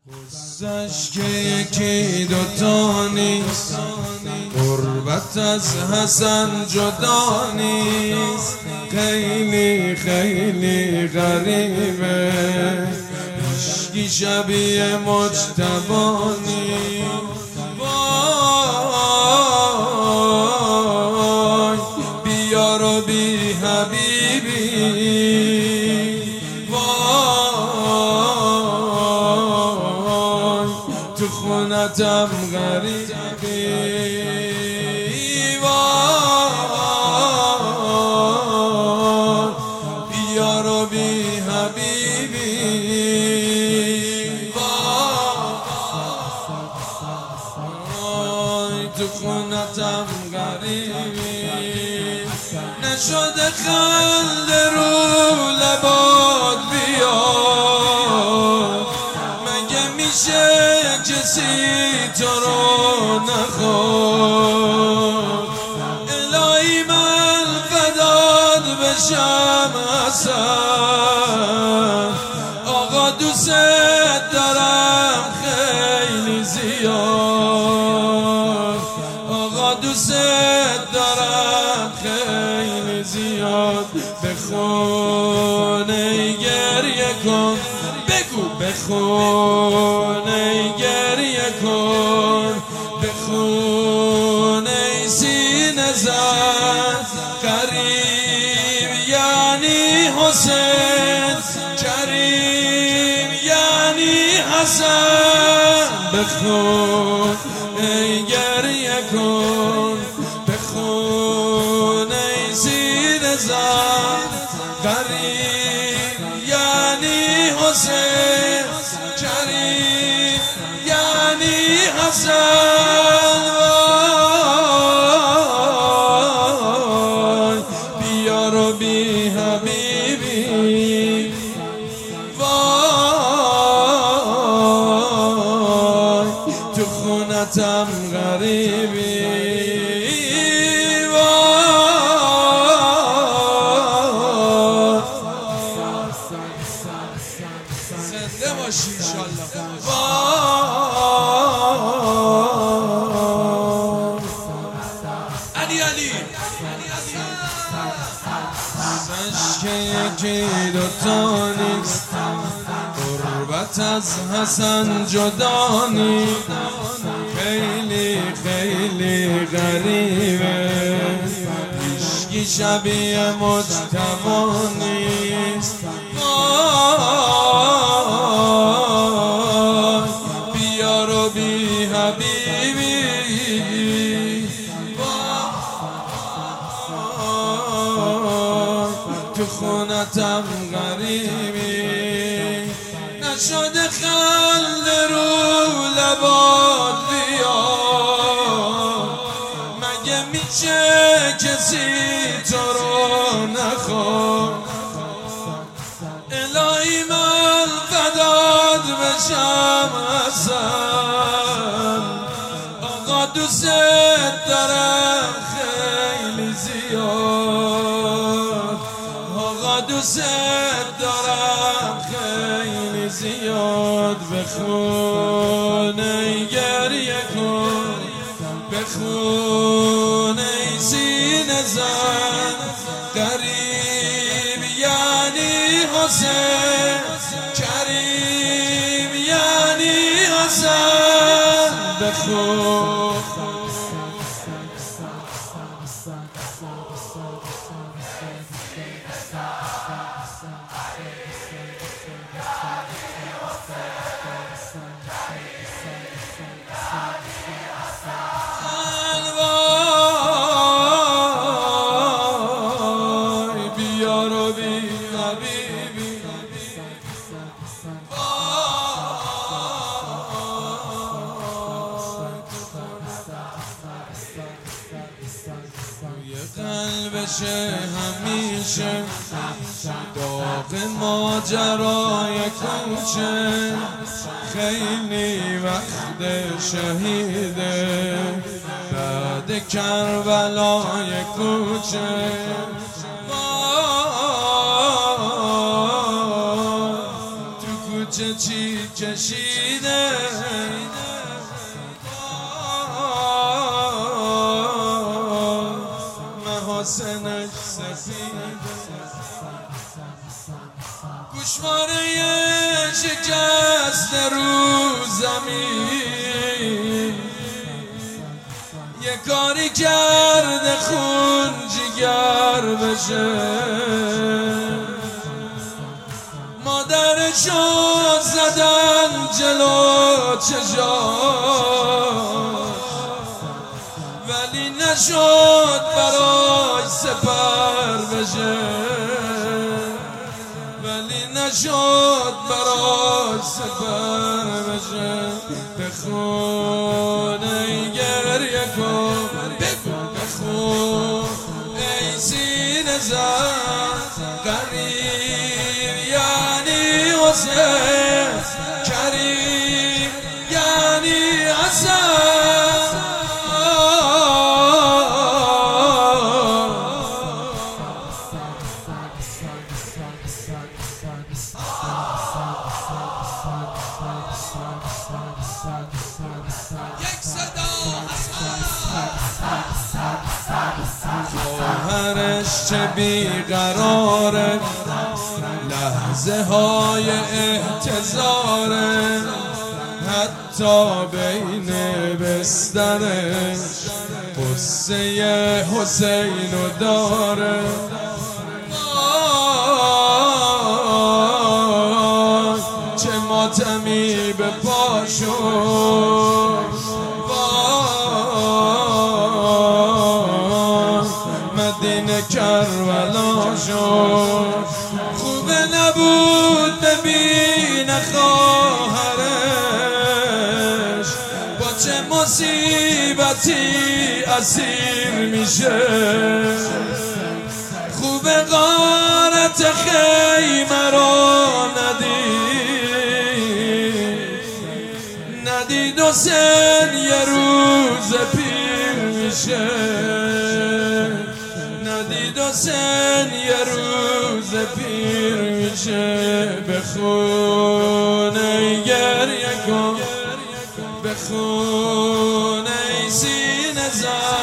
غصه‌ش که یکی دوتا نیست، غربت از حسن جدا نیست. خیلی خیلی غریبه، هیچکی شبیه مجتبی نیست. وای بیا رو بی حبیبی، تو خونتم غریبی. وای بیا رو بی حبیبی، وای تو خونتم غریبی. نشده خنده رو لبات بیاد، مگه میشه کسی تو رو نخواد؟ الهی من فدات بشم حسن، آقا دوست دارم خیلی زیاد، آقا دوست دارم خیلی زیاد. بخون ای گریه کن، بگو بخون ای گریه کن، بخون ای سینه زن. قریب یعنی حسین، کریم یعنی حسن. بخون ای گریه کن، بخون ای سینه زن. قریب یعنی حسین، کریم یعنی حسن. وای بیا رو بی حبیبی، وای تو خونتم غریبی. زنده باشی انشالله. علی علی غصه‌ش که یکی دوتا نیست، غربت از حسن جدا نیست. خیلی خیلی غریبه، هیچکی شبیه مجتبی نیست. بیا رو بی حبیبی، تو خونتم غریبی. نشده خنده رو لبات بیاد، مگه میشه کسی تو رو نخواد؟ الهی من فدات بشم حسن، آقا دوست دارم خیلی زیاد، آقا دوست دارم خیلی زیاد. بخون ای گریه کن، بخون ای سینه زن. قریب یعنی حسین، کریم یعنی حسن. بخون بیا رو بی حبیبی، توی قلبشه همیشه داغ ماجرای کوچه. خیلی وقت شهیده بعد کربلای کوچه. چه چی کشیده محاسنش سفیده گوشواره شکست رو زمین یه کاری کرده خون جگر بشه مادرشو زدن جلو چشاش ولی نشد براش سپر بشه ولی نشد براش سپر بشه بخون ای گریه کن بخون ای سینه زن قریب یعنی حسین کریم یعنی حسن خواهرش چه بیقراره لحظه های احتضاره حتی بین بسترش قصه حسینو داره چه ماتمی به پاشون مدینه کربلا شد خوبه نبود ببینه خواهرش با چه مصیبتی اسیر میشه خوبه غارت خیمه رو ندید حسین یه روز پیر میشه ندید حسین یه روز پیر میشه بخون ای گریه کن بخون ای سینه زن